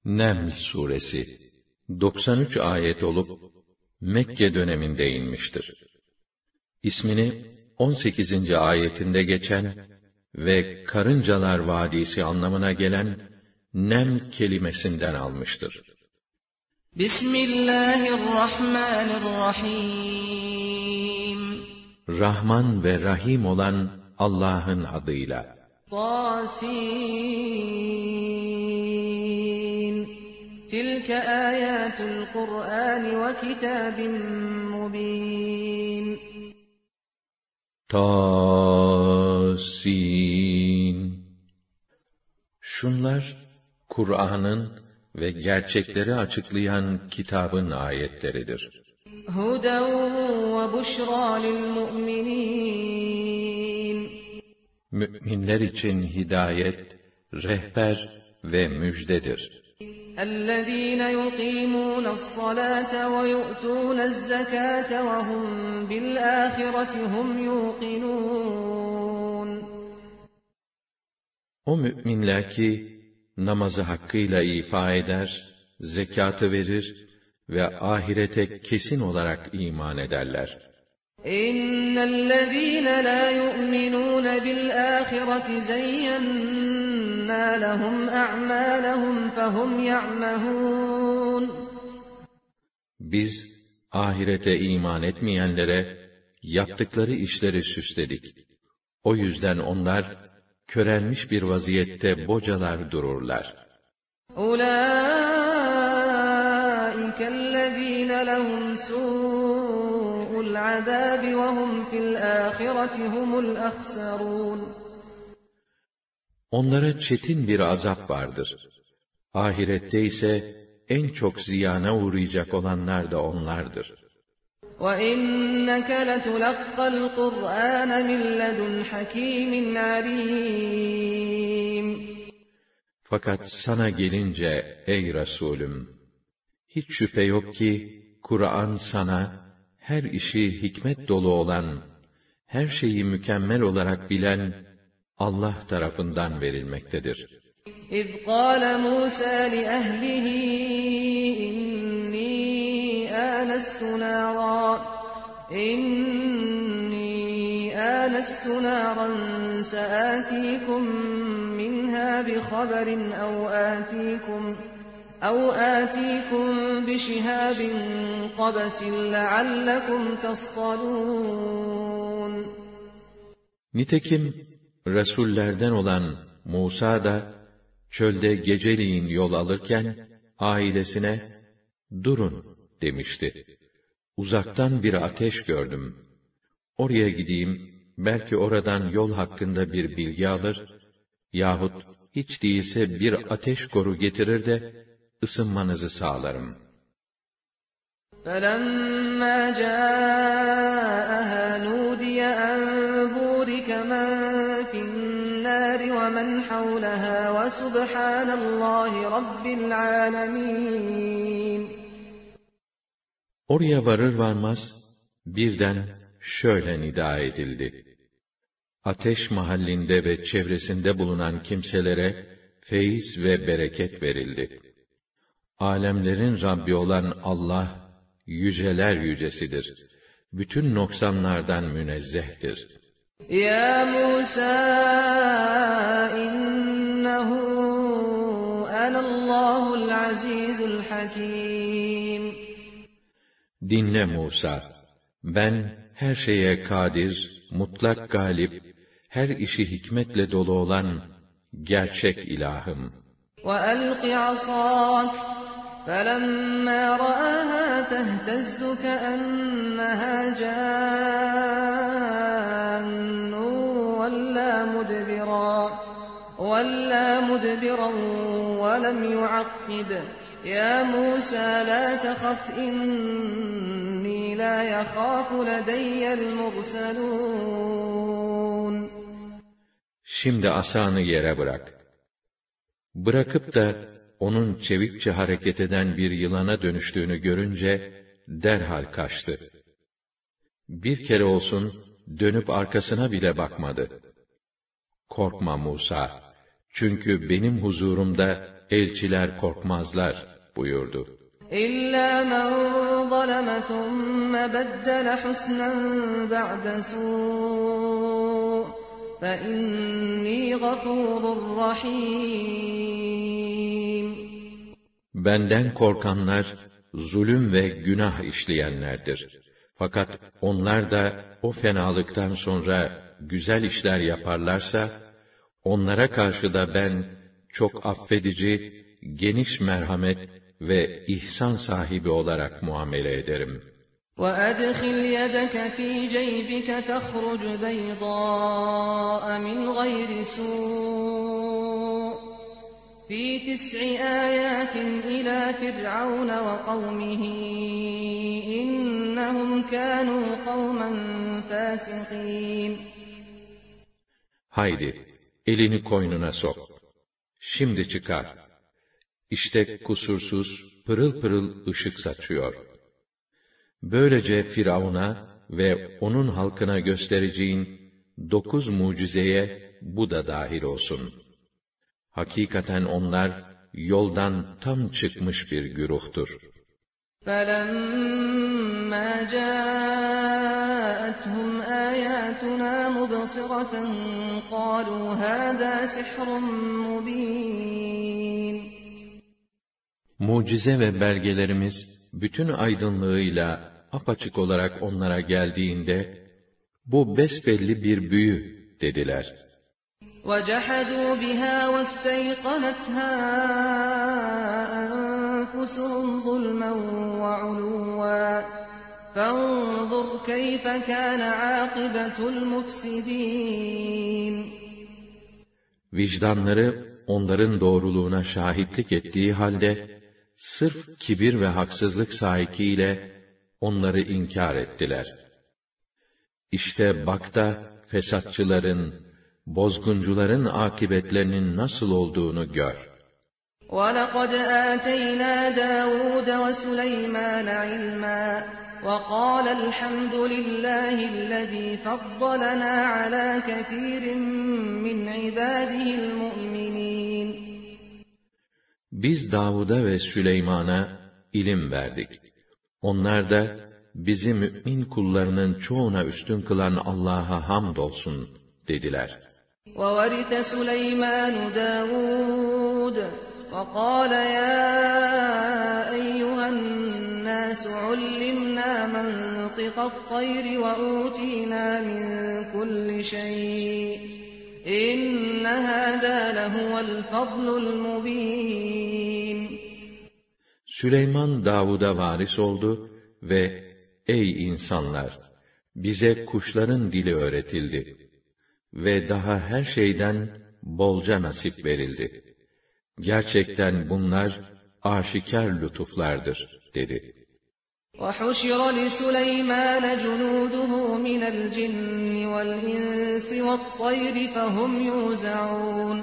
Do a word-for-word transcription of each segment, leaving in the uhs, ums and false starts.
Neml suresi doksan üç ayet olup Mekke döneminde inmiştir. İsmini on sekizinci ayetinde geçen ve karıncalar vadisi anlamına gelen Neml kelimesinden almıştır. Bismillahirrahmanirrahim. Rahman ve Rahim olan Allah'ın adıyla. Tasin. Tilke ayatul Kur'an ve kitabin mubin. Tasin. Şunlar Kur'an'ın ve gerçekleri açıklayan kitabın ayetleridir. Huden ve buşra lil mu'minin. Müminler için hidayet, rehber ve müjdedir. اَلَّذ۪ينَ يُقِيمُونَ الصَّلَاةَ وَيُؤْتُونَ الزَّكَاةَ وَهُمْ بِالْآخِرَةِ هُمْ يُوقِنُونَ. O müminler ki namazı hakkıyla ifa eder, zekatı verir ve ahirete kesin olarak iman ederler. اِنَّ الَّذ۪ينَ لَا يُؤْمِنُونَ بِالْآخِرَةِ زَيَّنَّا لَهُمْ أَعْمَالَهُمْ فَهُمْ يَعْمَهُونَ. Biz ahirete iman etmeyenlere yaptıkları işleri süsledik. O yüzden onlar körelmiş bir vaziyette bocalar dururlar. أُولَٰئِكَ الَّذ۪ينَ لَهُمْ سُوءُ الْعَذَابِ وَهُمْ فِي الْآخِرَةِ هُمُ الْأَخْسَرُونَ. Onlara çetin bir azap vardır. Ahirette ise en çok ziyana uğrayacak olanlar da onlardır. وَإِنَّكَ لَتُلَقَّى الْقُرْآنَ مِنْ لَدُنْ حَكِيمٍ عَلِيمٍ. Fakat sana gelince ey Resulüm, hiç şüphe yok ki Kur'an sana her işi hikmet dolu olan, her şeyi mükemmel olarak bilen Allah tarafından verilmektedir. اِذْ قَالَ مُوسَى لِأَهْلِهِ إِنِّي آنَسْتُ نَارًا إِنِّي آنَسْتُ نَارًا سَآتِيكُمْ مِنْهَا بِخَبَرٍ أَوْ آتِيكُمْ أَوْ آتِيكُمْ بِشِهَابٍ قَبَسٍ لَعَلَّكُمْ تَصْطَلُونَ. Nitekim Resullerden olan Musa da çölde geceliğin yol alırken ailesine durun demişti. Uzaktan bir ateş gördüm. Oraya gideyim, belki oradan yol hakkında bir bilgi alır yahut hiç değilse bir ateş koru getirir de ısınmanızı sağlarım. فَلَمَّا جَاءَهَا نُودِيَ أَنْ بُورِكَ مَنْ فِي النَّارِ وَمَنْ حَوْلَهَا وَسُبْحَانَ اللّٰهِ رَبِّ الْعَالَمِينَ. Oraya varır varmaz birden şöyle nida edildi. Ateş mahallinde ve çevresinde bulunan kimselere feyiz ve bereket verildi. Alemlerin Rabbi olan Allah, yüceler yücesidir. Bütün noksanlardan münezzehtir. Ya Musa, innehu enallahul azizul hakim. Dinle Musa, ben her şeye kadir, mutlak galip, her işi hikmetle dolu olan gerçek ilahım. وَأَلْقِ عَصَاكَ فَلَمَّا رَآهَا تَهْتَزُّ كَأَنَّهَا جَانٌّ وَلَّى مُدْبِرًا وَلَّى مُدْبِرًا وَلَمْ يُعَقِّبْ يَا مُوسَى لَا تَخَفْ إِنِّي لَا يَخَافُ لَدَيَّ الْمُرْسَلُونَ. Şimdi asanı yere bırak. Bırakıp da onun çevikçe hareket eden bir yılana dönüştüğünü görünce derhal kaçtı. Bir kere olsun dönüp arkasına bile bakmadı. Korkma Musa, çünkü benim huzurumda elçiler korkmazlar buyurdu. İlla men zaleme thumme beddele husnen ba'de su' fe inni gafurur rahim. Benden korkanlar zulüm ve günah işleyenlerdir. Fakat onlar da o fenalıktan sonra güzel işler yaparlarsa, onlara karşı da ben çok affedici, geniş merhamet ve ihsan sahibi olarak muamele ederim. وَأَدْخِلْ يَدَكَ فِي جَيْبِكَ تَخْرُجْ بَيْضَاءَ مِنْ غَيْرِ سُوءٍ فِي تِسْعِ آيَاتٍ إِلَى فِرْعَوْنَ وَقَوْمِهِ إِنَّهُمْ كَانُوا قَوْمًا فَاسِقِينَ. Haydi, elini koynuna sok. Şimdi çıkar. İşte kusursuz, pırıl pırıl ışık saçıyor. Böylece Firavun'a ve onun halkına göstereceğin dokuz mucizeye bu da dahil olsun. Hakikaten onlar yoldan tam çıkmış bir güruhtur. فَلَمَّا جَاءَتْهُمْ آيَاتُنَا مُبْصِرَةً قَالُوا هَذَا سِحْرٌ مُبِينٌ. Mucize ve belgelerimiz bütün aydınlığıyla apaçık olarak onlara geldiğinde, bu besbelli bir büyü dediler. وَجَحَدُوا بِهَا وَاسْتَيْقَنَتْهَا أَنفُسُهُمْ ظُلْمًا وَعُلُوًّا فَانظُرْ كَيْفَ كَانَ عَاقِبَةُ الْمُفْسِدِينَ. Vicdanları onların doğruluğuna şahitlik ettiği halde, sırf kibir ve haksızlık sahikiyle onları inkar ettiler. İşte bak da fesatçıların, bozguncuların akıbetlerinin nasıl olduğunu gör. وَلَقَدْ آتَيْنَا دَاوُودَ وَسُلَيْمَانَ عِلْمًا وَقَالَ الْحَمْدُ لِلَّهِ الَّذِي فَضَّلَنَا عَلَى كَثِيرٍ مِّنْ عِبَادِهِ الْمُؤْمِنِينَ. Biz Davud'a ve Süleyman'a ilim verdik. Onlar da bizi mümin kullarının çoğuna üstün kılan Allah'a hamdolsun dediler. وَوَرِثَ سُلَيْمَانُ دَاوُودَ وَقَالَ يَا أَيُّهَا النَّاسُ عُلِّمْنَا مَنطِقَ الطَّيْرِ وَأُوتِينَا مِنْ كُلِّ شَيْءٍ إِنَّ هَذَا لَهُوَ الْفَضْلُ الْمُبِينُ. Süleyman Davud'a varis oldu ve ey insanlar! Bize kuşların dili öğretildi ve daha her şeyden bolca nasip verildi. Gerçekten bunlar aşikar lütuflardır dedi. وَحُشِرَ لِسُلَيْمَانَ جُنُودُهُ مِنَ الْجِنِّ وَالْإِنسِ وَالطَّيْرِ فَهُمْ يُوزَعُونَ.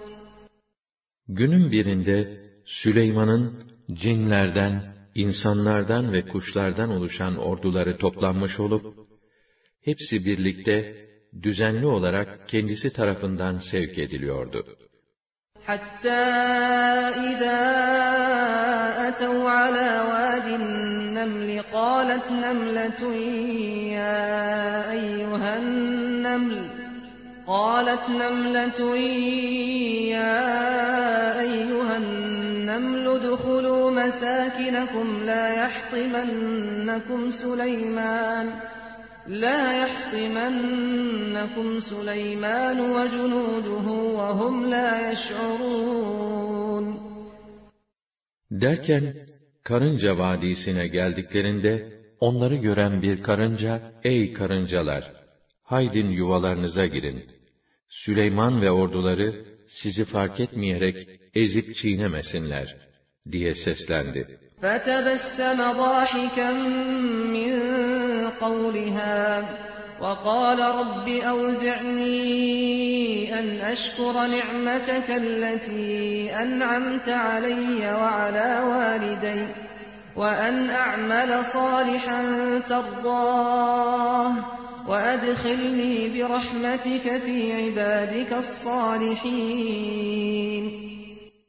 Günün birinde Süleyman'ın cinlerden, insanlardan ve kuşlardan oluşan orduları toplanmış olup, hepsi birlikte düzenli olarak kendisi tarafından sevk ediliyordu. حَتَّى إِذَا أَتَوْا عَلَى وَادِ النَّمْلِ قَالَتْ نَمْلَةٌ يَا أَيُّهَا النَّمْلُ قَالَتْ نَمْلَةٌ يَا أَيُّهَا النَّمْلُ ادْخُلُوا مَسَاكِنَكُمْ لَا يَحْطِمَنَّكُمْ سُلَيْمَانُ لَا يَحْطِمَنَّكُمْ سُلَيْمَانُ وَجُنُودُهُ وَهُمْ لَا يَشْعُرُونَ. Derken, Karınca Vadisi'ne geldiklerinde, onları gören bir karınca, ey karıncalar! Haydin yuvalarınıza girin. Süleyman ve orduları, sizi fark etmeyerek ezip çiğnemesinler, diye seslendi. فَتَبَسَّمَ ضَاحِكًا مِّن قَوْلِهَا وَقَالَ رَبِّ أَوْزِعْنِي أَنْ أَشْكُرَ نِعْمَتَكَ الَّتِي أَنْعَمْتَ عَلَيَّ وَعَلَى وَالِدَيَّ وَأَنْ أَعْمَلَ صَالِحًا تَرْضَاهُ وَأَدْخِلْنِي بِرَحْمَتِكَ فِي عِبَادِكَ الصَّالِحِينَ.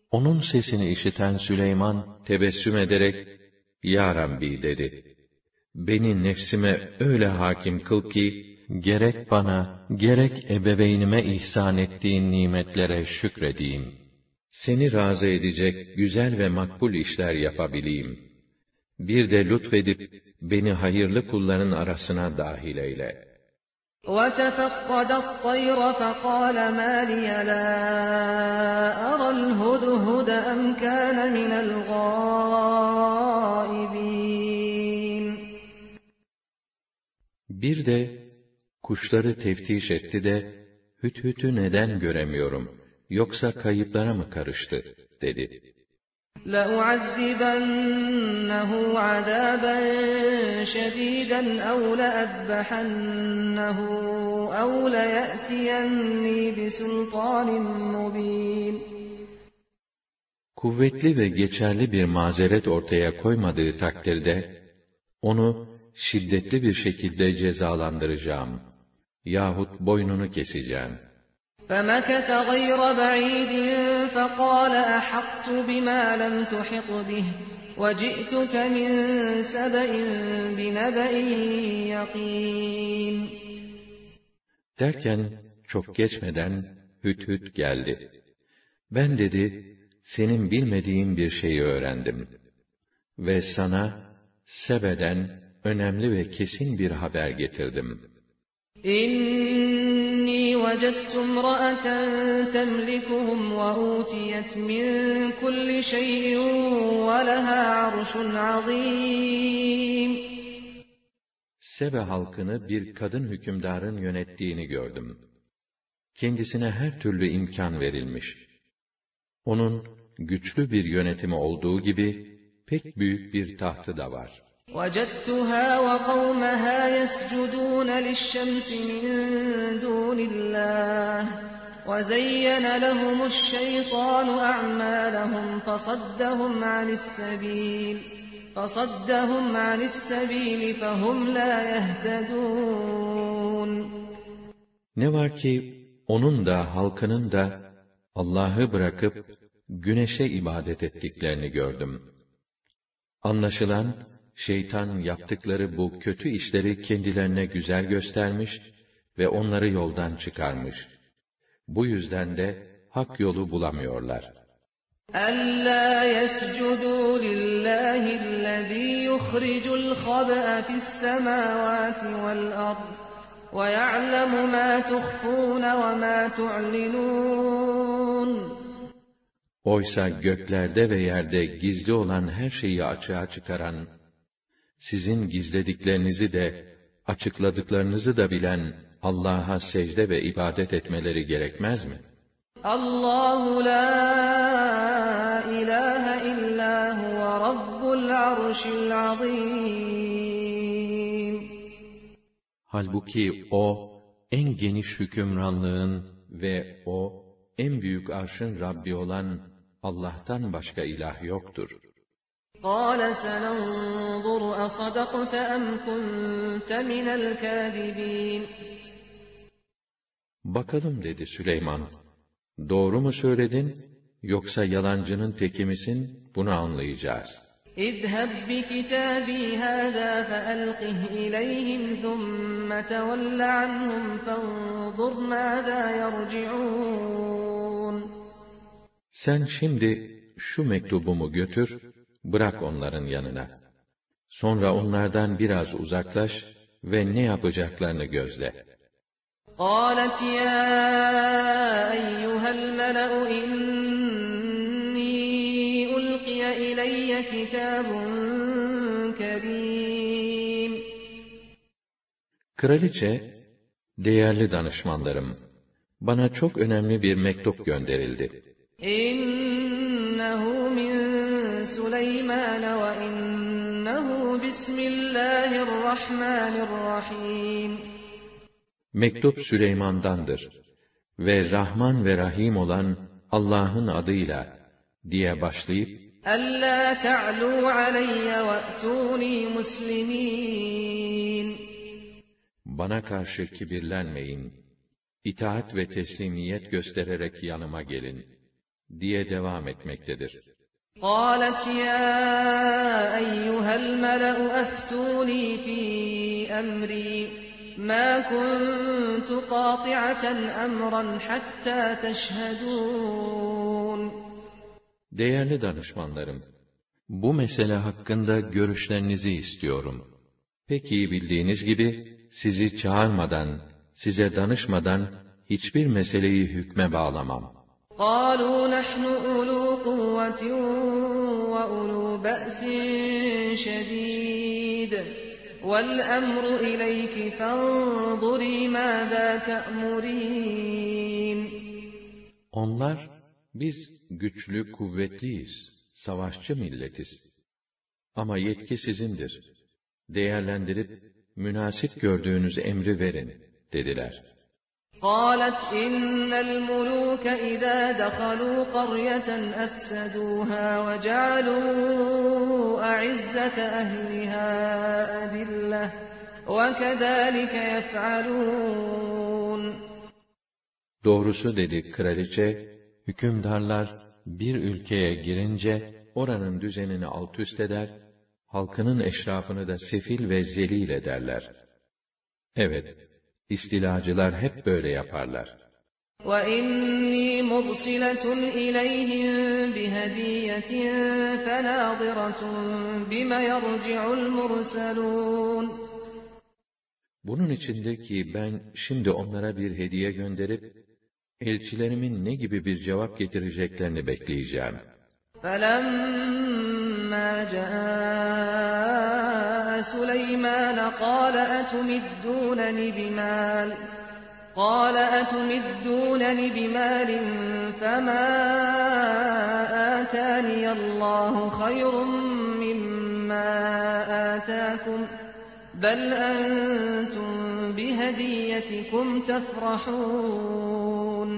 Onun sesini işiten Süleyman tebessüm ederek, Ya Rabbi dedi. Beni nefsime öyle hakim kıl ki, gerek bana, gerek ebeveynime ihsan ettiğin nimetlere şükredeyim. Seni razı edecek güzel ve makbul işler yapabileyim. Bir de lütfedip, beni hayırlı kulların arasına dahil eyle. وَتَفَقَّدَ الطَّيْرَ فَقَالَ مَا لِيَ لَا أَرَى الْهُدْهُدَ أَمْ كَانَ مِنَ الْغَائِبِينَ Bir de kuşları teftiş etti de, Hüdhüd'ü neden göremiyorum, yoksa kayıplara mı karıştı, dedi. لَأُعَذِّبَنَّهُ عَذَابًا شَدِيدًا أَوْ لَأَذْبَحَنَّهُ أَوْ لَيَأْتِيَنِّي بِسُلْطَانٍ مُّبِينٍ Kuvvetli ve geçerli bir mazeret ortaya koymadığı takdirde, onu şiddetli bir şekilde cezalandıracağım yahut boynunu keseceğim. فَمَكَثَ غَيْرَ بَعِيدٍ فَقَالَ أَحَطتُ بِمَا لَمْ تُحِطْ بِهِ وَجِئْتُكَ مِنْ سَبَإٍ بِنَبَإٍ يَقِينٍ Derken çok geçmeden Hüdhüd geldi. Ben dedi, senin bilmediğin bir şeyi öğrendim ve sana Sebe'den önemli ve kesin bir haber getirdim. İnni vecedtu imra'aten temlikuhum ve utiyet min kulli şeyin ve leha arşun azim. Sebe halkını bir kadın hükümdarın yönettiğini gördüm. Kendisine her türlü imkan verilmiş. Onun güçlü bir yönetimi olduğu gibi pek büyük bir tahtı da var. وَجَدْتُهَا وَقَوْمَهَا يَسْجُدُونَ لِلشَّمْسِ مِنْ دُونِ اللّٰهِ وَزَيَّنَ لَهُمُ الشَّيْطَانُ أَعْمَالَهُمْ فَصَدَّهُمْ عَنِ السَّبِيلِ فَصَدَّهُمْ عَنِ السَّبِيلِ فَهُمْ لَا يَهْتَدُونَ Ne var ki onun da halkının da Allah'ı bırakıp güneşe ibadet ettiklerini gördüm. Anlaşılan şeytan yaptıkları bu kötü işleri kendilerine güzel göstermiş ve onları yoldan çıkarmış. Bu yüzden de hak yolu bulamıyorlar. أَلَّا يَسْجُدُوا لِلَّهِ الَّذِي يُخْرِجُ الْخَبْءَ فِي السَّمَاوَاتِ وَالْأَرْضِ وَيَعْلَمُ مَا تُخْفُونَ وَمَا تُعْلِنُونَ Oysa göklerde ve yerde gizli olan her şeyi açığa çıkaran, sizin gizlediklerinizi de, açıkladıklarınızı da bilen Allah'a secde ve ibadet etmeleri gerekmez mi? Allahu la ilahe illa huve rabbul arşil azim. Halbuki O, en geniş hükümranlığın ve O, en büyük arşın Rabbi olan Allah'tan başka ilah yoktur. قَالَ سَنَنْظُرُ أَصَدَقْتَ أَمْ كُنْتَ مِنَ الْكَاذِبِينَ Bakalım dedi Süleyman, doğru mu söyledin, yoksa yalancının teki misin, bunu anlayacağız. اذْهَبْ بِكِتَابِي هَذَا فَأَلْقِهْ إِلَيْهِمْ ثُمَّ تَوَلَّ عَنْهُمْ فَانظُرْ مَاذَا يَرْجِعُونَ Sen şimdi şu mektubumu götür, bırak onların yanına. Sonra onlardan biraz uzaklaş ve ne yapacaklarını gözle. قَالَتْ يَا أَيُّهَا الْمَلَأُ إِنِّي أُلْقِيَ إِلَيَّ كِتَابٌ كَرِيمٌ Kraliçe, değerli danışmanlarım, bana çok önemli bir mektup gönderildi. İnnehu min Süleyman ve innehu bismillahirrahmanirrahim. Mektup Süleyman'dandır ve Rahman ve Rahim olan Allah'ın adıyla diye başlayıp Alla ta'lu aleyye ve'tuni muslimin. Bana karşı kibirlenmeyin, itaat ve teslimiyet göstererek yanıma gelin. diye devam etmektedir. قالت يا أيها الملأ أفتوني في أمري ما كنت قاطعة أمرا حتى تشهدون. Değerli danışmanlarım, bu mesele hakkında görüşlerinizi istiyorum. Pek iyi bildiğiniz gibi, sizi çağırmadan, size danışmadan hiçbir meseleyi hükme bağlamam. قالوا نحن أولو قوة وأولو بأس شديد والأمر إليك فانظري ماذا تأمرين. Onlar, biz güçlü, kuvvetliyiz, savaşçı milletiz. Ama yetki sizindir. Değerlendirip, münasip gördüğünüz emri verin, dediler. قالت إن الملوك إذا دخلوا قرية أفسدوها وجعلوا أعزة أهلها أذلة وكذلك يفعلون. Doğrusu dedi kraliçe, hükümdarlar bir ülkeye girince oranın düzenini alt üst eder, halkının eşrafını da sefil ve zelil ederler. Evet, istilacılar hep böyle yaparlar. وَإِنِّي مُرْسِلَةٌ إِلَيْهِمْ بِهَدِيَّةٍ فَنَاظِرَةٌ بِمَ يَرْجِعُ الْمُرْسَلُونَ. Bunun içindir ki ben şimdi onlara bir hediye gönderip, elçilerimin ne gibi bir cevap getireceklerini bekleyeceğim. فَلَمَّا جَاءَ سُلَيْمَانَ قَالَ أَتُمِدُّونَنِ بِمَالٍ قَالَ أَتُمِدُّونَنِ بِمَالٍ فَمَا آتَانِيَ اللَّهُ خَيْرٌ مِّمَّا آتَاكُمْ بَلْ أَنْتُمْ بِهَدِيَّتِكُمْ تَفْرَحُونَ.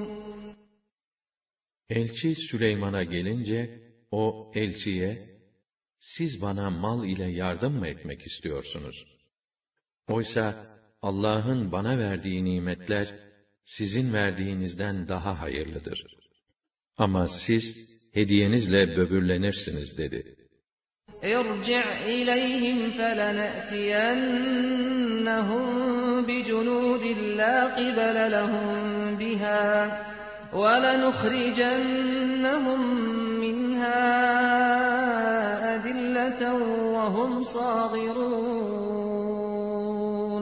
Elçi Süleyman'a gelince, o elçiye, siz bana mal ile yardım mı etmek istiyorsunuz? Oysa Allah'ın bana verdiği nimetler, sizin verdiğinizden daha hayırlıdır. Ama siz, hediyenizle böbürlenirsiniz dedi. اِرْجِعْ إِلَيْهِمْ فَلَنَأْتِيَنَّهُمْ بِجُنُودٍ لَا قِبَلَ لَهُمْ بِهَا وَلَنُخْرِجَنَّهُمْ مِنْهَا أَذِلَّةً وَهُمْ صَاغِرُونَ.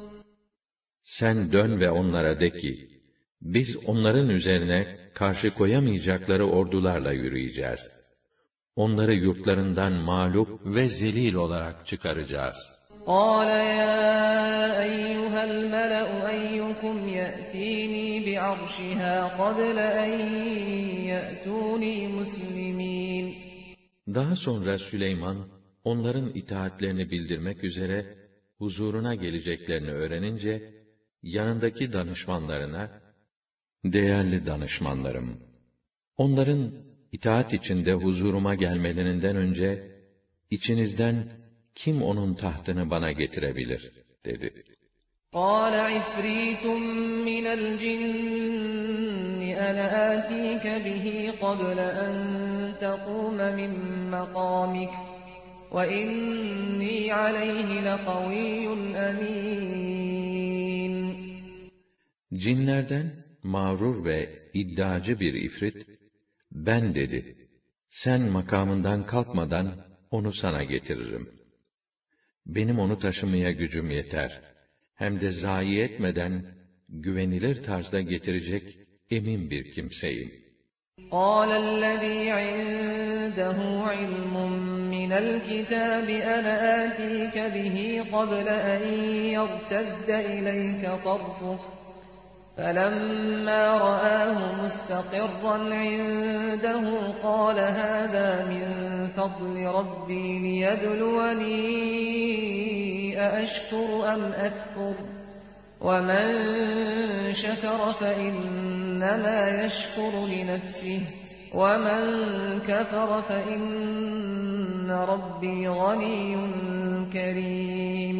Sen dön ve onlara de ki, biz onların üzerine karşı koyamayacakları ordularla yürüyeceğiz. Onları yurtlarından mağlup ve zelil olarak çıkaracağız. قَالَ يَا أَيُّهَا الْمَلَأُ أَيُّكُمْ يَأْتِينِي بِعَرْشِهَا قَبْلَ أَنْ يَأْتُونِي مُسْلِمِينَ. Daha sonra Süleyman, onların itaatlerini bildirmek üzere, huzuruna geleceklerini öğrenince, yanındaki danışmanlarına, değerli danışmanlarım, onların itaat içinde huzuruma gelmelerinden önce, içinizden kim onun tahtını bana getirebilir, dedi. قَالَ عِفْرِيتٌ مِّنَ الْجِنِّ أَنَا آتِيكَ بِهِ قَبْلَ أَن تَقُومَ مِن مَّقَامِكَ وَإِنِّي عَلَيْهِ لَقَوِيٌّ أَمِينٌ. Cinlerden mağrur ve iddiacı bir ifrit, ben dedi, sen makamından kalkmadan onu sana getiririm. Benim onu taşımaya gücüm yeter. Hem de zayi etmeden, güvenilir tarzda getirecek emin bir kimseyim. قَالَ الَّذ۪ي عِنْدَهُ عِلْمٌ مِّنَ الْكِتَابِ أَنَا آتِيكَ بِهِ قَبْلَ أَنْ يَرْتَدَّ إِلَيْكَ طَرْفُكَ فَلَمَّا رَآهُ مُسْتَقِرًّا عِنْدَهُ قَالَ هَذَا مِنْ فَضْلِ رَبِّي لِيَبْلُوَنِي أَأَشْكُرُ أَمْ أَكْفُرُ وَمَنْ شَكَرَ فَإِنَّمَا يَشْكُرُ لِنَفْسِهِ وَمَنْ كَفَرَ فَإِنَّ رَبِّي غَنِيٌّ كَرِيمٌ.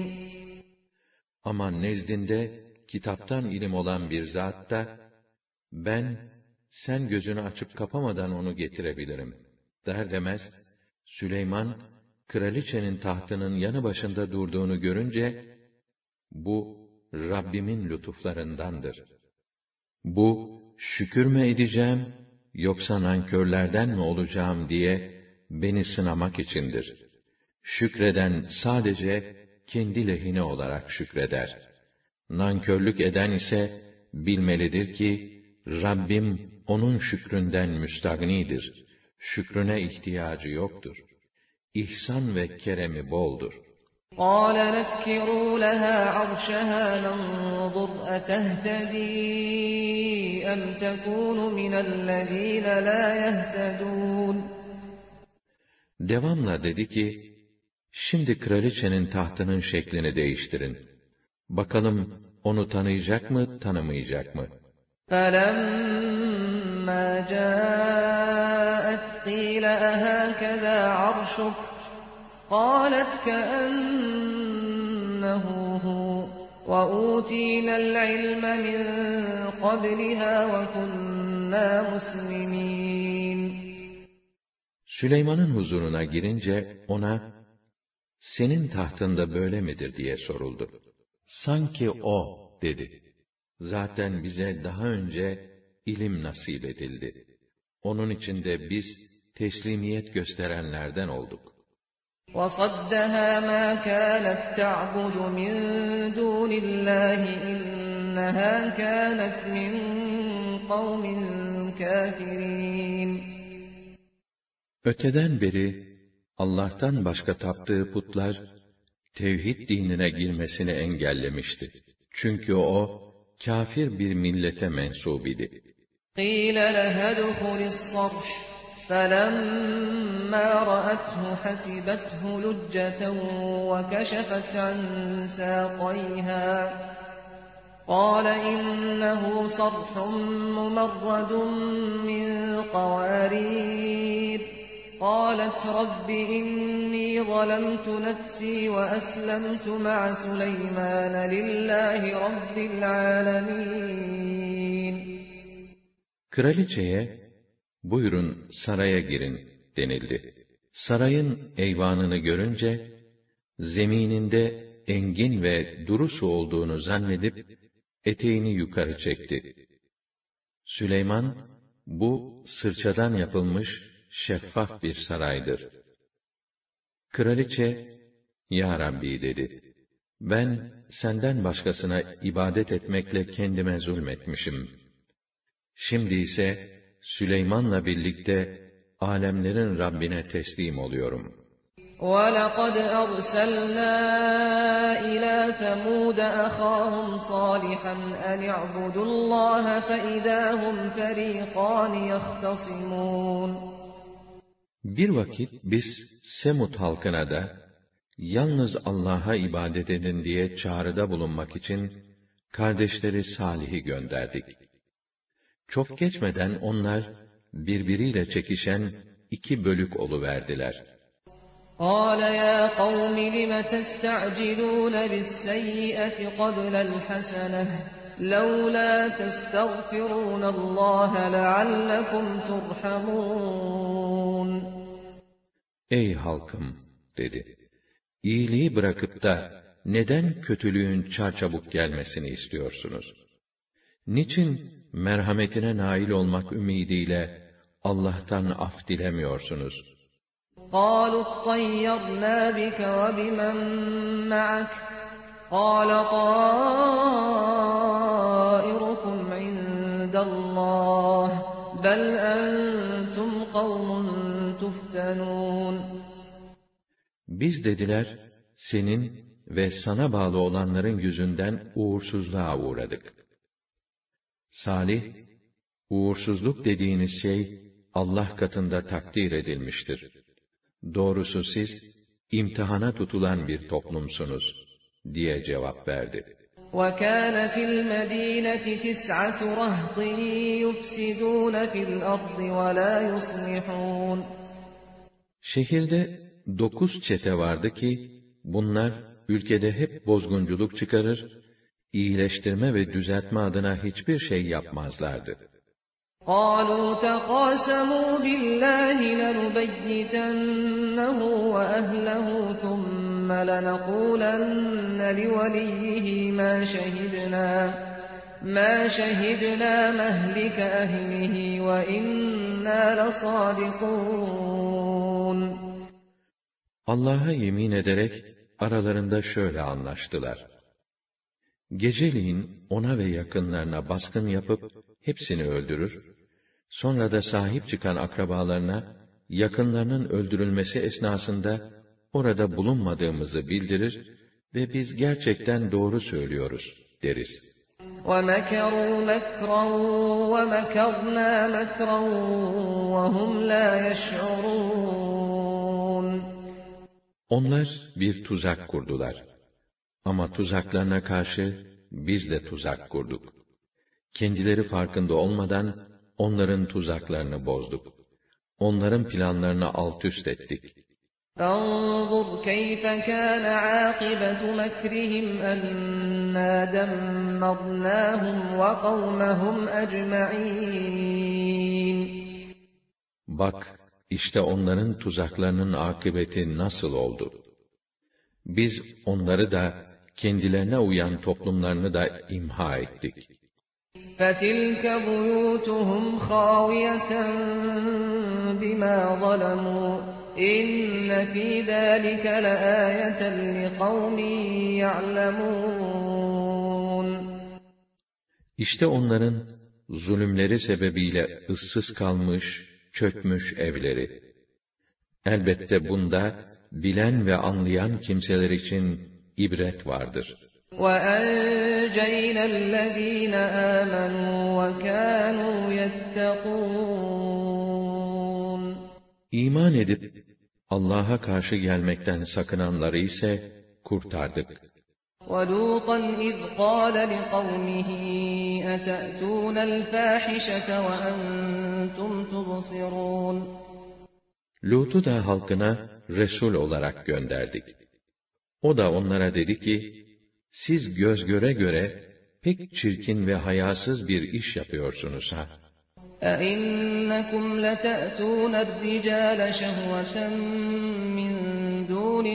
Ama nezdinde kitaptan ilim olan bir zat da, ben sen gözünü açıp kapamadan onu getirebilirim. Der demez, Süleyman, kraliçenin tahtının yanı başında durduğunu görünce, bu, Rabbimin lütuflarındandır. Bu, şükür mü edeceğim, yoksa nankörlerden mi olacağım diye, beni sınamak içindir. Şükreden sadece, kendi lehine olarak şükreder. Nankörlük eden ise, bilmelidir ki, Rabbim, onun şükründen müstagnidir. Şükrüne ihtiyacı yoktur. İhsan ve keremi boldur. قَالَ نَكِّرُوا لَهَا عَرْشَهَا نَنظُرْ أَتَهْتَدِي أَمْ تَكُونُ مِنَ الَّذ۪ينَ لَا يَهْتَدُونَ Devamla dedi ki, şimdi kraliçenin tahtının şeklini değiştirin. Bakalım onu tanıyacak mı, tanımayacak mı? فَلَمَّا جَاءَتْ قِيلَ أَهَكَذَا عَرْشُكَ قَالَتْ كَأَنَّهُ هُوَ وَأُوتِينَا الْعِلْمَ مِنْ قَبْلِهَا وَكُنَّا مُسْلِمِينَ Süleyman'ın huzuruna girince ona, senin tahtında böyle midir diye soruldu. Sanki o, dedi. Zaten bize daha önce ilim nasip edildi. Onun için de biz teslimiyet gösterenlerden olduk. وَصَدَّهَا مَا كَانَتْ تَعْبُدُ مِنْ دُونِ اللّٰهِ إِنَّهَا كَانَتْ مِنْ قَوْمٍ كَافِرِينَ Öteden beri Allah'tan başka taptığı putlar tevhid dinine girmesini engellemişti. Çünkü o kâfir bir millete mensup idi. قِيلَ لَهَا ادْخُلِ الصَّرْحَ فَلَمَّا رَأَتْهُ حَسِبَتْهُ لُجَّةً وَكَشَفَتْ عَنْ سَاقَيْهَا قَالَ إِنَّهُ صَرْحٌ مُمَرَّدٌ مِّن قَوَارِيرَ قَالَتْ رَبِّ إِنِّي ظَلَمْتُ نَفْسِي وَأَسْلَمْتُ مَعَ سُلَيْمَانَ لِلَّهِ رَبِّ الْعَالَمِينَ Kraliçeye, buyurun saraya girin denildi. Sarayın eyvanını görünce, zemininde engin ve duru su olduğunu zannedip, eteğini yukarı çekti. Süleyman, bu sırçadan yapılmış şeffaf bir saraydır. Kraliçe, Ya Rabbi dedi, ben senden başkasına ibadet etmekle kendime zulmetmişim. Şimdi ise Süleyman'la birlikte alemlerin Rabbine teslim oluyorum. وَلَقَدْ أَرْسَلْنَا إِلَى ثَمُودَ أَخَاهُمْ صَالِحًا أَنِ اعْبُدُوا اللّٰهَ فَإِذَا هُمْ فَرِيقَانِ يَخْتَصِمُونَ Bir vakit biz Semud halkına da yalnız Allah'a ibadet edin diye çağrıda bulunmak için kardeşleri Salih'i gönderdik. Çok geçmeden onlar birbiriyle çekişen iki bölük oluverdiler. قَالَ يَا قَوْمِ لِمَ تَسْتَعْجِلُونَ بِالسَّيِّئَةِ قَبْلَ الْحَسَنَةِ لَوْلَا تَسْتَغْفِرُونَ اللّٰهَ لَعَلَّكُمْ تُرْحَمُونَ Ey halkım, dedi. İyiliği bırakıp da neden kötülüğün çarçabuk gelmesini istiyorsunuz? Niçin merhametine nail olmak ümidiyle Allah'tan af dilemiyorsunuz? قَالُوا اطَّيَّرْنَا بِكَ وَبِمَنْ مَعَكَ قَالَ طَائِرُكُمْ عِنْدَ اللّٰهِ بَلْ أَنْتُمْ قَوْمٌ تُفْتَنُونَ Biz dediler, senin ve sana bağlı olanların yüzünden uğursuzluğa uğradık. Salih, uğursuzluk dediğiniz şey, Allah katında takdir edilmiştir. Doğrusu siz, imtihana tutulan bir toplumsunuz, diye cevap verdi. وَكَانَ فِي الْمَد۪ينَةِ تِسْعَةُ رَهْطٍ يُفْسِدُونَ فِي الْأَرْضِ وَلَا يُصْلِحُونَ Şehirde dokuz çete vardı ki, bunlar ülkede hep bozgunculuk çıkarır, iyileştirme ve düzeltme adına hiçbir şey yapmazlardı. قالوا تقاسموا بالله لنبيتنه وأهله ثم لنقولن لوليه ما شهدنا ما شهدنا مهلك أهله وإنا لصادقون. Allah'a yemin ederek aralarında şöyle anlaştılar: Geceliğin ona ve yakınlarına baskın yapıp hepsini öldürür, sonra da sahip çıkan akrabalarına yakınlarının öldürülmesi esnasında orada bulunmadığımızı bildirir ve biz gerçekten doğru söylüyoruz deriz. وَمَكَرُوا مَكْرًا وَمَكَرْنَا مَكْرًا وَهُمْ لَا يَشْعُرُونَ. Onlar bir tuzak kurdular. Ama tuzaklarına karşı biz de tuzak kurduk. Kendileri farkında olmadan onların tuzaklarını bozduk. Onların planlarını alt üst ettik. فَانظُرْ كَيْفَ كَانَ عَاقِبَةُ مَكْرِهِمْ أَنَّا دَمَّرْنَاهُمْ وَقَوْمَهُمْ أَجْمَعِينَ. Bak, işte onların tuzaklarının akıbeti nasıl oldu? Biz onları da, kendilerine uyan toplumlarını da imha ettik. فَتِلْكَ بُيُوتُهُمْ خَاوِيَةً بِمَا ظَلَمُوا إِنَّ فِي ذَلِكَ لَآيَةً لِقَوْمٍ يَعْلَمُونَ. İşte onların zulümleri sebebiyle ıssız kalmış, çökmüş evleri. Elbette bunda bilen ve anlayan kimseler için ibret vardır. وَأَنْجَيْنَا الَّذ۪ينَ آمَنُوا وَكَانُوا يَتَّقُونَ. İman edip Allah'a karşı gelmekten sakınanları ise kurtardık. وَلُوطًا اِذْ قَالَ لِقَوْمِهِ اَتَأْتُونَ الْفَاحِشَةَ وَأَنْتُمْ تُبْصِرُونَ. Lut'u da halkına Resul olarak gönderdik. O da onlara dedi ki, siz göz göre göre pek çirkin ve hayasız bir iş yapıyorsunuz ha. أَإِنَّكُمْ لَتَأْتُونَ الرِّجَالَ شَهْوَةً مِّن دُونِ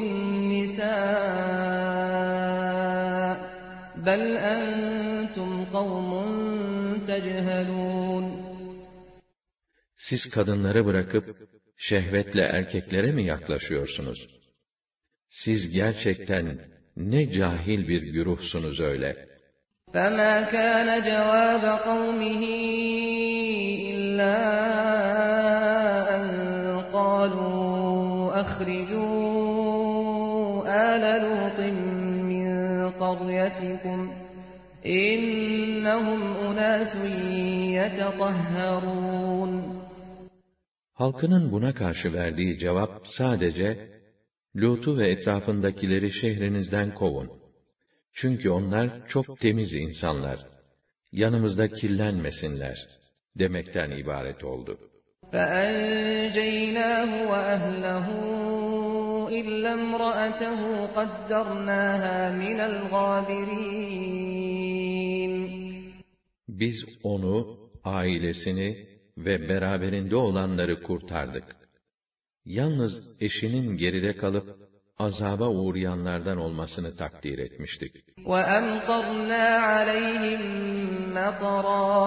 النِّسَاءِ بَلْ أَنْتُمْ قَوْمٌ تَجْهَلُونَ. Siz kadınları bırakıp şehvetle erkeklere mi yaklaşıyorsunuz? Siz gerçekten ne cahil bir güruhsunuz öyle. فَمَا كَانَ جَوَابَ قَوْمِهِ إِلَّا أَنْ قَالُوا أَخْرِجُوا آلَ لُوطٍ مِّنْ قَرْيَتِكُمْ إِنَّهُمْ أُنَاسٌ يَتَطَهَّرُونَ. Halkının buna karşı verdiği cevap sadece, Lut'u ve etrafındakileri şehrinizden kovun. Çünkü onlar çok temiz insanlar. Yanımızda kirlenmesinler demekten ibaret oldu. فَأَنْجَيْنَاهُ وَأَهْلَهُ إِلَّا امْرَأَتَهُ قَدَّرْنَاهَا مِنَ الْغَابِرِينَ. Biz onu, ailesini ve beraberinde olanları kurtardık. Yalnız eşinin geride kalıp azaba uğrayanlardan olmasını takdir etmiştik. وَأَمْطَرْنَا عَلَيْهِمْ مَطَرًا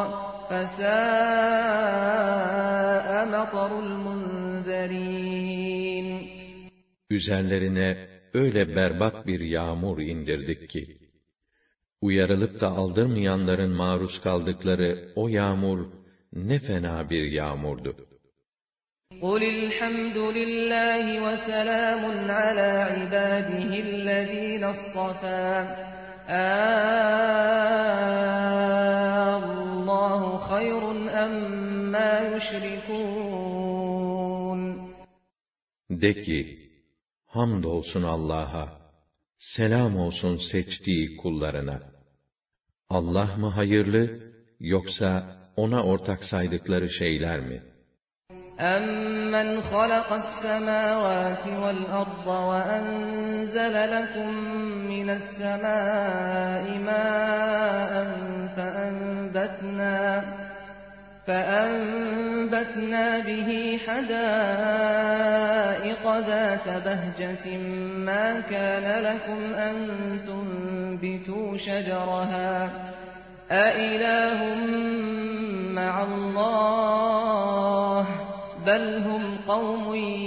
فَسَاءَ مَطَرُ الْمُنذَرِينَ. Üzerlerine öyle berbat bir yağmur indirdik ki, uyarılıp da aldırmayanların maruz kaldıkları o yağmur ne fena bir yağmurdu. قُلِ الْحَمْدُ لِلَّهِ وَسَلَامٌ عَلَى عِبَادِهِ الَّذ۪ينَ اصْطَفَى اللّٰهُ خَيْرٌ أَمَّا يُشْرِكُونَ. De ki, hamdolsun Allah'a, selam olsun seçtiği kullarına. Allah mı hayırlı, yoksa ona ortak saydıkları şeyler mi? أَمَّنْ خَلَقَ السَّمَاوَاتِ وَالْأَرْضَ وَأَنزَلَ لَكُم مِّنَ السَّمَاءِ مَاءً فَأَنبَتْنَا فَأَنبَتْنَا بِهِ حَدَائِقَ ذَاتَ بَهْجَةٍ مَا كَانَ لَكُمْ أَن تُنبِتُوا شَجَرَهَا أَإِلَٰهٌ مَّعَ اللَّهِ بَلْ هُمْ قَوْمٌ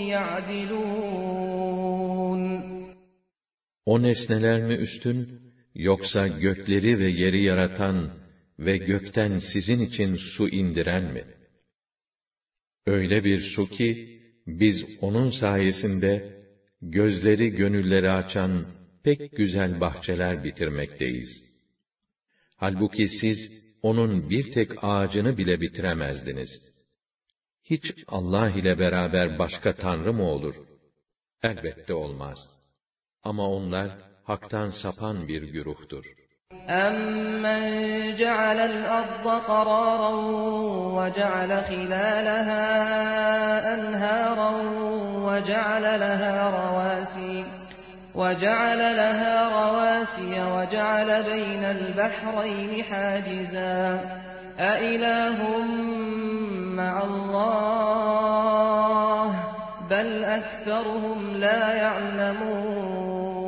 يَعْدِلُونَ O nesneler mi üstün, yoksa gökleri ve yeri yaratan ve gökten sizin için su indiren mi? Öyle bir su ki, biz onun sayesinde, gözleri gönülleri açan pek güzel bahçeler bitirmekteyiz. Halbuki siz, onun bir tek ağacını bile bitiremezdiniz. Hiç Allah ile beraber başka tanrı mı olur? Elbette olmaz. Ama onlar, haktan sapan bir güruhtur. أَمَّنْ جَعَلَ الْأَرْضَ قَرَارًا وَجَعَلَ خِلَالَهَا أَنْهَارًا وَجَعَلَ لَهَا رَوَاسِيَ وَجَعَلَ لَهَا رَوَاسِيَ وَجَعَلَ بَيْنَ الْبَحْرَيْنِ حَاجِزًا أَإِلَٰهٌ مَّعَ اللَّهِ بَلْ أَكْثَرُهُمْ لَا يَعْلَمُونَ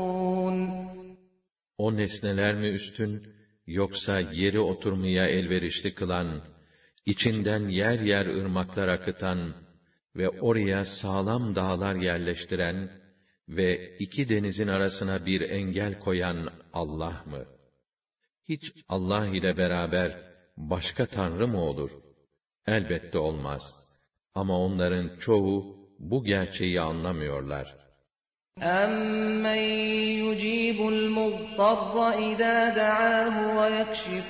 O nesneler mi üstün, yoksa yeri oturmaya elverişli kılan, içinden yer yer ırmaklar akıtan ve oraya sağlam dağlar yerleştiren ve iki denizin arasına bir engel koyan Allah mı? Hiç Allah ile beraber başka tanrı mı olur? Elbette olmaz. Ama onların çoğu bu gerçeği anlamıyorlar. أَمَّنْ يُجِيبُ الْمُضْطَرَّ إِذَا دَعَاهُ وَيَكْشِفُ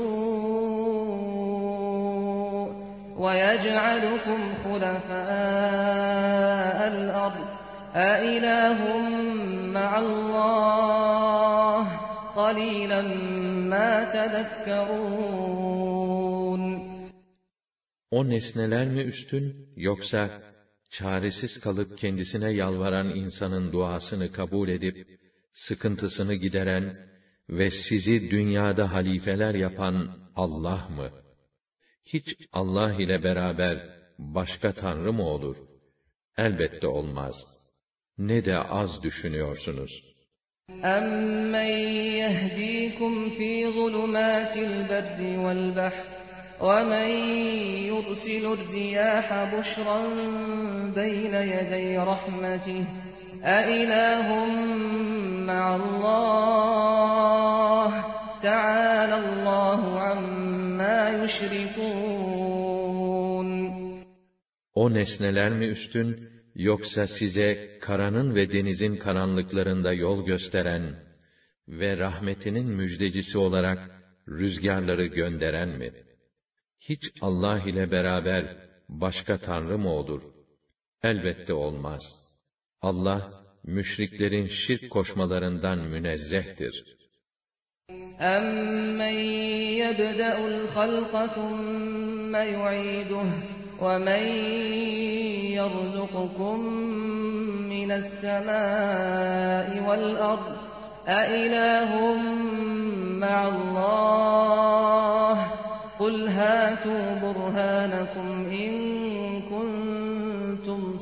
السُّوءَ وَيَجْعَلُكُمْ خُلَفَاءَ الْأَرْضِ أَإِلَٰهٌ مَّعَ اللَّهِ قَلِيلًا مَا تَذَكَّرُونَ O nesneler mi üstün, yoksa çaresiz kalıp kendisine yalvaran insanın duasını kabul edip, sıkıntısını gideren ve sizi dünyada halifeler yapan Allah mı? Hiç Allah ile beraber başka tanrı mı olur? Elbette olmaz. Ne de az düşünüyorsunuz. أَمَّنْ يَهْدِيكُمْ فِي ظُلُمَاتِ الْبَرِّ وَالْبَحْرِ وَمَنْ يُرْسِلُ الرِّيَاحَ بُشْرًا بَيْنَ يَدَيْ رَحْمَتِهِ أَإِلَٰهٌ مَّعَ اللَّهِ تَعَالَى اللّٰهُ عَمَّا يُشْرِكُونَ O nesneler mi üstün, yoksa size karanın ve denizin karanlıklarında yol gösteren ve rahmetinin müjdecisi olarak rüzgarları gönderen mi? Hiç Allah ile beraber başka tanrı mı olur? Elbette olmaz. Allah, müşriklerin şirk koşmalarından münezzehtir. أَمَّنْ يَبْدَأُ الْخَلْقَ ثُمَّ يُعِيدُهُ وَمَنْ يَرْزُقُكُم مِّنَ السَّمَاءِ وَالْأَرْضِ أَإِلَٰهٌ مَّعَ اللَّهِ قُلْ هَاتُوا بُرْهَانَكُمْ إِن كُنتُمْ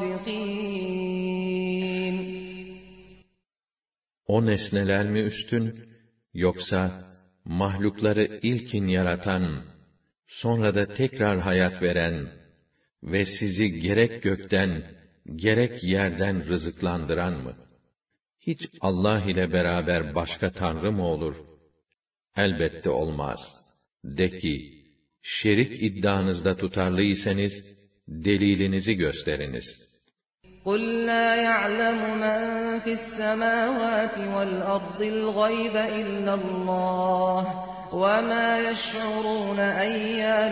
صَادِقِينَ O nesneler mi üstün, yoksa mahlukları ilkin yaratan, sonra da tekrar hayat veren ve sizi gerek gökten, gerek yerden rızıklandıran mı? Hiç Allah ile beraber başka tanrı mı olur? Elbette olmaz. De ki, şerik iddianızda tutarlıysanız, delilinizi gösteriniz. قُلْ لَا يَعْلَمُ مَنْ فِي السَّمَاوَاتِ وَالْأَرْضِ الْغَيْبَ إِلَّا اللَّهُ وَمَا يَشْعُرُونَ أَيَّانَ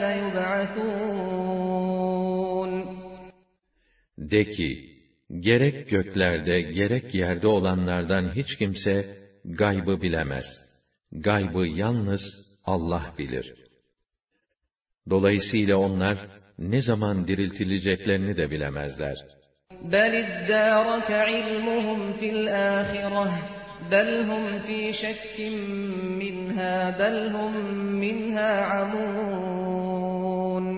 يُبْعَثُونَ De ki, gerek göklerde, gerek yerde olanlardan hiç kimse gaybı bilemez. Gaybı yalnız Allah bilir. Dolayısıyla onlar ne zaman diriltileceklerini de bilemezler. بَلِ ادَّارَكَ عِلْمُهُمْ فِي الْآخِرَةِ بَلْ هُمْ فِي شَكٍّ مِّنْهَا بَلْ هُمْ مِنْهَا عَمُونَ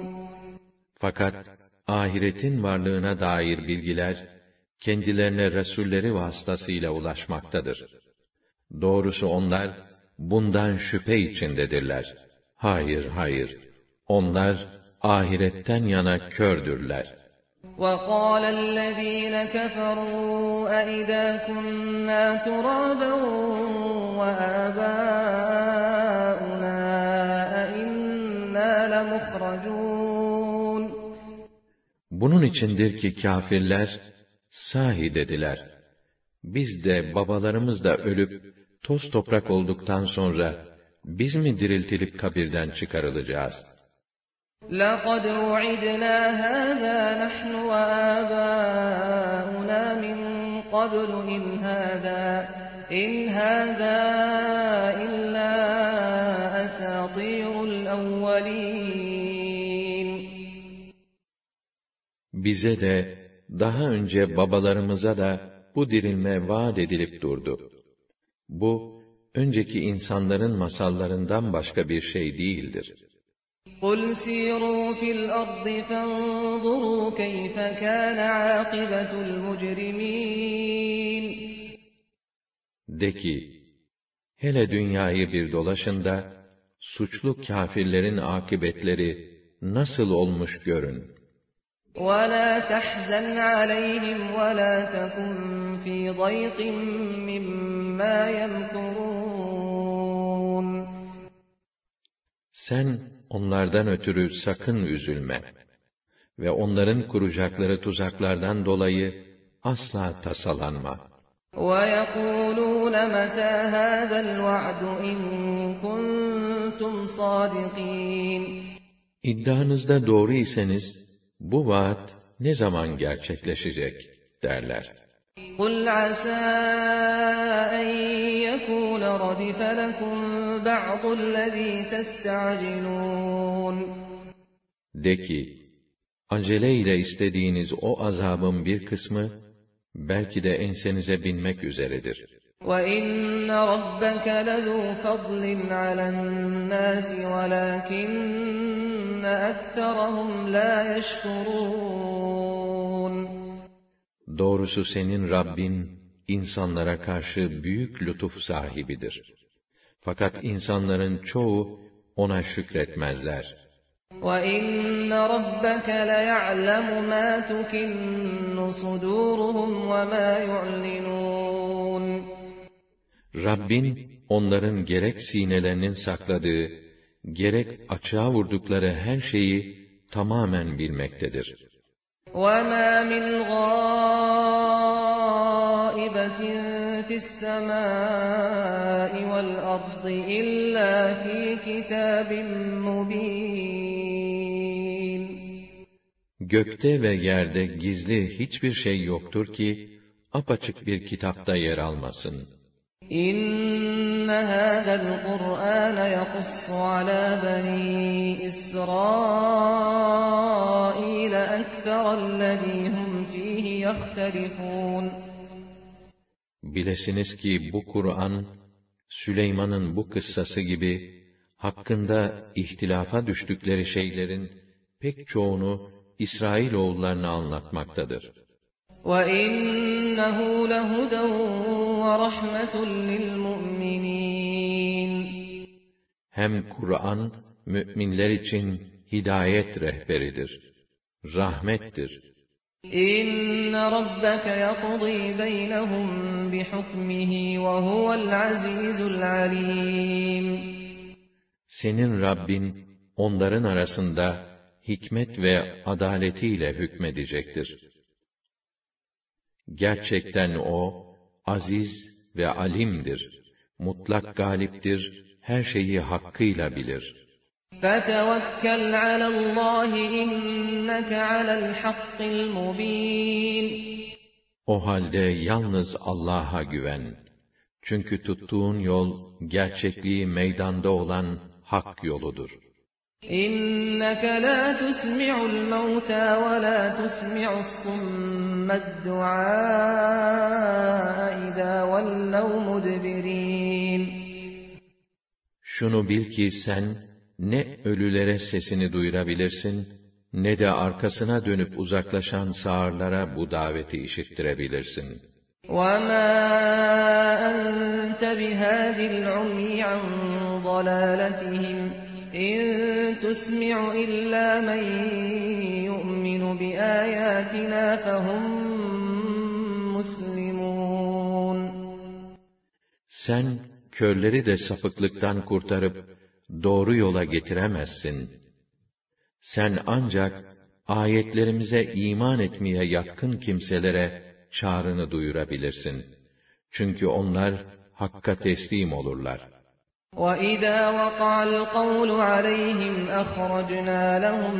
Fakat ahiretin varlığına dair bilgiler kendilerine resulleri vasıtasıyla ulaşmaktadır. Doğrusu onlar bundan şüphe içindedirler. Hayır, hayır. Onlar ahiretten yana kördürler. وَقَالَ الَّذ۪ينَ كَفَرُوا أَإِذَا كُنَّا تُرَابًا وَآبَاؤُنَا أَإِنَّا لَمُخْرَجُونَ Bunun içindir ki kâfirler, sahi dediler, biz de babalarımız da ölüp, toz toprak olduktan sonra, biz mi diriltilip kabirden çıkarılacağız? لَقَدْ وُعِدْنَا هَذَا نَحْنُ وَآبَاؤُنَا مِنْ قَبْلُ إِنْ هَذَا إِنْ هَذَا إِلَّا أَسَاطِيرُ الْأَوَّلِينَ Bize de, daha önce babalarımıza da bu dirilme vaat edilip durdu. Bu, önceki insanların masallarından başka bir şey değildir. قُلْ سِيرُوا فِي الْأَرْضِ فَانظُرُوا كَيْفَ كَانَ عَاقِبَةُ الْمُجْرِمِينَ De ki, hele dünyayı bir dolaşın da, suçlu kâfirlerin akıbetleri nasıl olmuş görün. وَلَا تَحْزَنْ عَلَيْهِمْ وَلَا تَكُنْ فِي ضَيْقٍ مِّمَّا يَمْكُرُونَ Sen onlardan ötürü sakın üzülme ve onların kuracakları tuzaklardan dolayı asla tasalanma. وَيَقُولُونَ مَتَى هَذَا الْوَعْدُ إِن كُنتُمْ صَادِقِينَ İddianızda doğru iseniz, bu vaat ne zaman gerçekleşecek derler. قُلْ عَسَى أَن يَكُونَ رَدِفَ لَكُمْ بَعْضُ الَّذ۪ي تَسْتَعْجِلُونَ De ki, aceleyle istediğiniz o azabın bir kısmı, belki de ensenize binmek üzeredir. وَإِنَّ رَبَّكَ لَذُو فَضْلٍ عَلَى النَّاسِ وَلَكِنَّ أَكْثَرَهُمْ لَا يَشْكُرُونَ Doğrusu senin Rabbin, insanlara karşı büyük lütuf sahibidir. Fakat insanların çoğu ona şükretmezler. وَإِنَّ رَبَّكَ لَيَعْلَمُ مَا تُكِنُّ صُدُورُهُمْ وَمَا يُعْلِنُونَ Rabbin, onların gerek sinelerinin sakladığı, gerek açığa vurdukları her şeyi tamamen bilmektedir. وَمَا مِنْ غَائِبَةٍ فِي السَّمَاءِ وَالْأَرْضِ إِلَّا فِي كِتَابٍ مُبِينٍ Gökte ve yerde gizli hiçbir şey yoktur ki, apaçık bir kitapta yer almasın. إِنَّ هَذَا الْقُرْآنَ يَقُصُّ عَلَى بَنِي إِسْرَائِيلَ أَكْثَرَ الَّذ۪ي هُمْ ف۪يهِ يَخْتَلِفُونَ Bilesiniz ki bu Kur'an, Süleyman'ın bu kıssası gibi, hakkında ihtilafa düştükleri şeylerin pek çoğunu İsrailoğullarına anlatmaktadır. وَإِنَّهُ لَهُدًى وَرَحْمَةٌ لِلْمُؤْمِنِينَ Hem Kur'an, mü'minler için hidayet rehberidir, rahmettir. إِنَّ رَبَّكَ يَقْضِي بَيْنَهُمْ بِحُكْمِهِ وَهُوَ الْعَزِيزُ الْعَلِيمُ Senin Rabbin, onların arasında hikmet ve adaletiyle hükmedecektir. Gerçekten O, aziz ve alimdir, mutlak galiptir, her şeyi hakkıyla bilir. فَتَوَكَّلْ عَلَى اللّٰهِ اِنَّكَ عَلَى الْحَقِّ الْمُب۪ينَ O halde yalnız Allah'a güven. Çünkü tuttuğun yol, gerçekliği meydanda olan hak yoludur. إِنَّكَ لَا تُسْمِعُ الْمَوْتَى وَلَا تُسْمِعُ الصُّمَّ الدُّعَاءَ إِذَا وَلَّوْا مُدْبِرِينَ Şunu bil ki sen, ne ölülere sesini duyurabilirsin, ne de arkasına dönüp uzaklaşan sağırlara bu daveti işittirebilirsin. وَمَا أَنْتَ بِهَادِ الْعُمْيِ عَنْ ضَلَالَتِهِمْ إِنْ تُسْمِعُ إِلَّا مَنْ يُؤْمِنُ بِآيَاتِنَا فَهُمْ مُسْلِمُونَ. Sen körleri de sapıklıktan kurtarıp doğru yola getiremezsin. Sen ancak ayetlerimize iman etmeye yatkın kimselere çağrını duyurabilirsin. Çünkü onlar hakka teslim olurlar. وَإِذَا وَقَعَ الْقَوْلُ عَلَيْهِمْ أَخْرَجْنَا لَهُمْ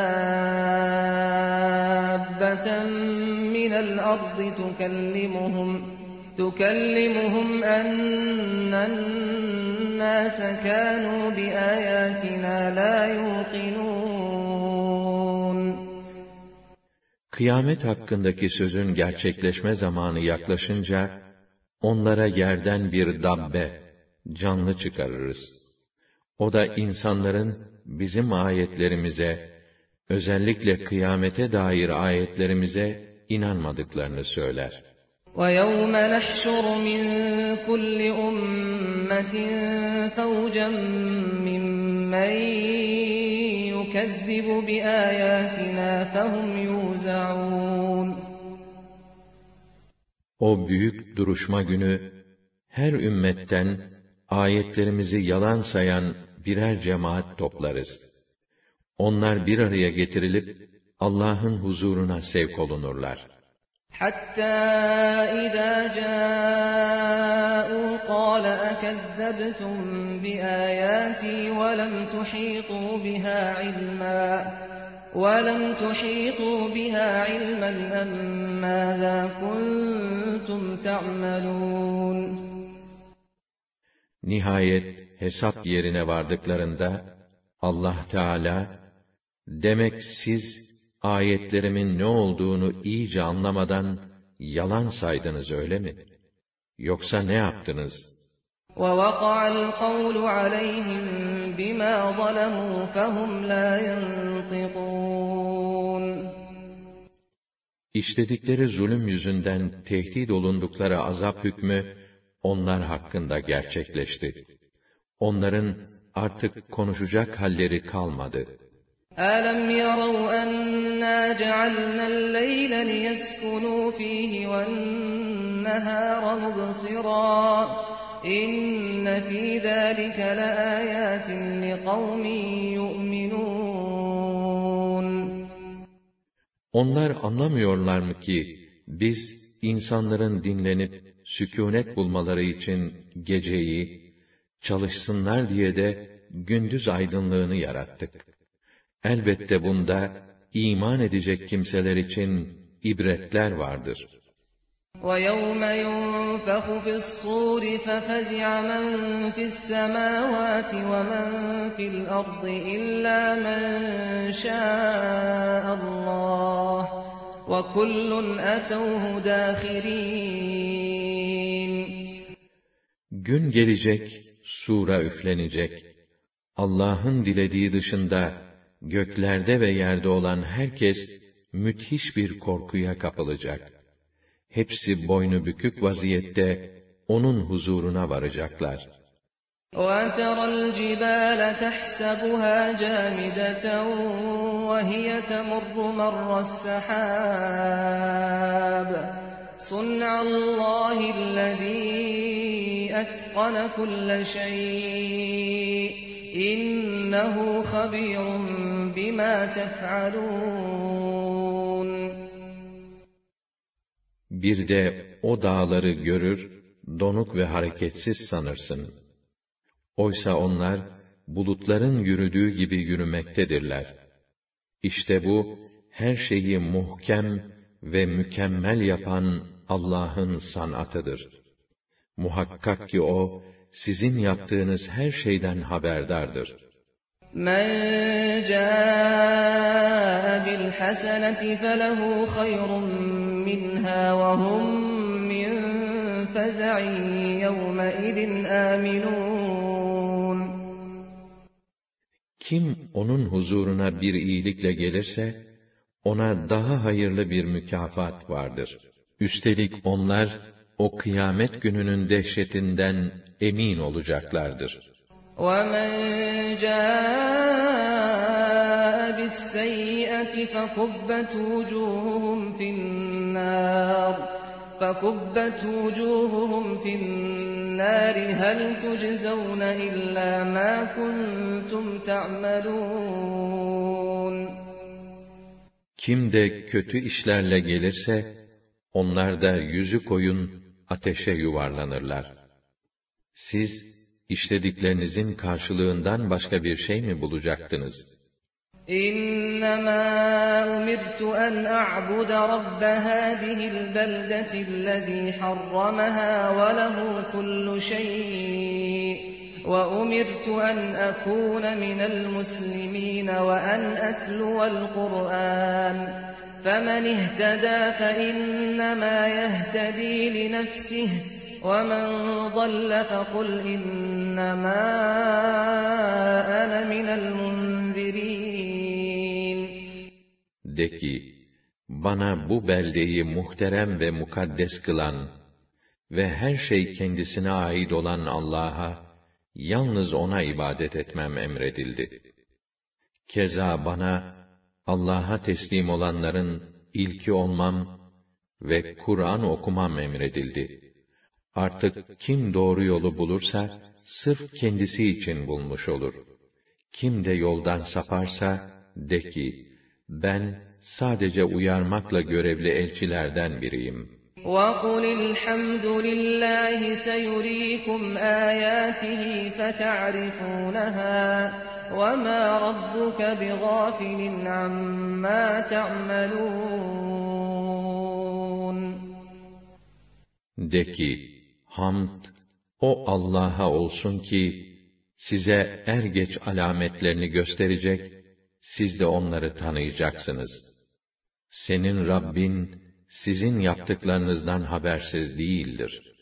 دَابَّةً مِّنَ الْأَرْضِ تُكَلِّمُهُمْ تُكَلِّمُهُمْ أَنَّ النَّاسَ كَانُوا بِآيَاتِنَا لَا يُوقِنُونَ. Kıyamet hakkındaki sözün gerçekleşme zamanı yaklaşınca, onlara yerden bir dabbe, canlı çıkarırız. O da insanların bizim ayetlerimize, özellikle kıyamete dair ayetlerimize inanmadıklarını söyler. وَيَوْمَ نَحْشُرُ مِنْ كُلِّ أُمَّةٍ فَوْجًا مِّمَّنْ يُكَذِّبُ بِآيَاتِنَا فَهُمْ يُوزَعُونَ. O büyük duruşma günü, her ümmetten ayetlerimizi yalan sayan birer cemaat toplarız. Onlar bir araya getirilip Allah'ın huzuruna sevk olunurlar. Hatta izâ câ'û qâle ekezzebtum biâyâtî ve lem tuhîtû bihâ ilmâ ve lem tuhîtû bihâ ilmen emmâzâ kuntum ta'melûn. Nihayet hesap yerine vardıklarında Allah Teala, demek siz ayetlerimin ne olduğunu iyice anlamadan yalan saydınız öyle mi? Yoksa ne yaptınız? وَوَقَعَ الْقَوْلُ عَلَيْهِمْ بِمَا ظَلَمُوا فَهُمْ لَا يَنْطِقُونَ. İşledikleri zulüm yüzünden tehdit olundukları azap hükmü onlar hakkında gerçekleşti. Onların artık konuşacak halleri kalmadı. أَلَمْ يَرَوْا أَنَّا جَعَلْنَا اللَّيْلَ لِيَسْكُنُوا فِيهِ وَالنَّهَارَ مُبْصِرًا إِنَّ فِي ذَلِكَ لَآيَاتٍ لِقَوْمٍ يُؤْمِنُونَ. Onlar anlamıyorlar mı ki biz insanların dinlenip sükûnet bulmaları için geceyi, çalışsınlar diye de gündüz aydınlığını yarattık. Elbette bunda iman edecek kimseler için ibretler vardır. وَيَوْمَ يُنفَخُ فِي الصُّورِ فَفَزِعَ مَن فِي السَّمَاوَاتِ وَمَن فِي الْأَرْضِ إِلَّا مَن شَاءَ اللَّهُ وَكُلٌّ أَتَوْهُ دَاخِرِينَ. Gün gelecek, sura üflenecek. Allah'ın dilediği dışında göklerde ve yerde olan herkes müthiş bir korkuya kapılacak. Hepsi boynu bükük vaziyette onun huzuruna varacaklar. وَتَرَى الْجِبَالَ تَحْسَبُهَا جَامِدَةً وَهِيَ تَمُرُّ مَرَّ السَّحَابِ صُنْعَ اللَّهِ الَّذِي أَتْقَنَ كُلَّ شَيْءٍ إِنَّهُ خَبِيرٌ بِمَا تَفْعَلُونَ. Bir de o dağları görür, donuk ve hareketsiz sanırsın. Oysa onlar, bulutların yürüdüğü gibi yürümektedirler. İşte bu, her şeyi muhkem ve mükemmel yapan Allah'ın sanatıdır. Muhakkak ki O, sizin yaptığınız her şeyden haberdardır. مَنْ جَاءَ بِالْحَسَنَةِ فَلَهُ خَيْرٌ مِّنْهَا وَهُمْ مِنْ فَزَعٍ يَوْمَئِذٍ آمِنُونَ. Kim onun huzuruna bir iyilikle gelirse, ona daha hayırlı bir mükafat vardır. Üstelik onlar, o kıyamet gününün dehşetinden emin olacaklardır. وَمَنْ جَاءَ بِالسَّيِّئَةِ فَكُبَّتْ وُجُوهُهُمْ فِي النَّارِ فَكُبَّتْ وُجُوهُهُمْ فِي النَّارِ هَلْ تُجْزَوْنَ إِلَّا مَا كُنْتُمْ تَعْمَلُونَ Kim de kötü işlerle gelirse, onlar da yüzü koyun ateşe yuvarlanırlar. Siz, işlediklerinizin karşılığından başka bir şey mi bulacaktınız? إِنَّمَا أُمِرْتُ أَنْ أَعْبُدَ رَبَّ هَذِهِ الْبَلْدَةِ الَّذِي حَرَّمَهَا وَلَهُ كُلُّ شَيْءٍ وَأُمِرْتُ أَنْ أَكُونَ مِنَ الْمُسْلِمِينَ وَأَنْ أَتْلُوَ الْقُرْآنَ فَمَنِ اهْتَدَى فَإِنَّمَا يَهْتَدِي لِنَفْسِهِ وَمَنْ ضَلَّ فَقُلْ إِنَّمَا أَنَا مِنَ الْمُنْذِرِينَ De ki, bana bu beldeyi muhterem ve mukaddes kılan ve her şey kendisine ait olan Allah'a, yalnız O'na ibadet etmem emredildi. Keza bana, Allah'a teslim olanların ilki olmam ve Kur'an okumam emredildi. Artık kim doğru yolu bulursa, sırf kendisi için bulmuş olur. Kim de yoldan saparsa, de ki, ben sadece uyarmakla görevli elçilerden biriyim. وَقُلِ الْحَمْدُ لِلَّهِ سَيُرِيكُمْ آيَاتِهِ فَتَعْرِفُونَهَا وَمَا رَبُّكَ بِغَافِلٍ عَمَّا تَعْمَلُونَ De ki, hamd, o Allah'a olsun ki, size er geç alametlerini gösterecek, siz de onları tanıyacaksınız. Senin Rabbin, sizin yaptıklarınızdan habersiz değildir.